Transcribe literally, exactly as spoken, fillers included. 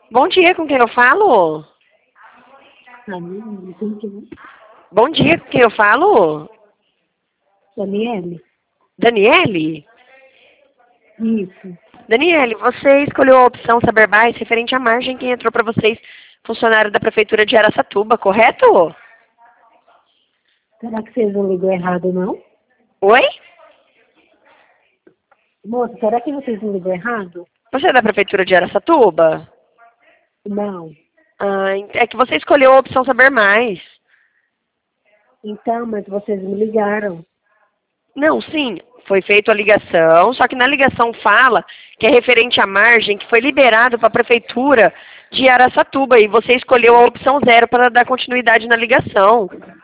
Bom dia, com quem eu falo? Bom dia, com quem eu falo? Daniele? Daniele? Isso. Daniele, você escolheu a opção Saber Mais referente à margem que entrou para vocês, funcionário da Prefeitura de Araçatuba, correto? Será que vocês não ligou errado, não? Oi? Moça, será que vocês não ligou errado? Você é da Prefeitura de Araçatuba? Não. Ah, é que você escolheu a opção Saber Mais. Então, mas vocês me ligaram. Não, sim, foi feita a ligação, só que na ligação fala que é referente à margem que foi liberado para a Prefeitura de Araçatuba e você escolheu a opção zero para dar continuidade na ligação.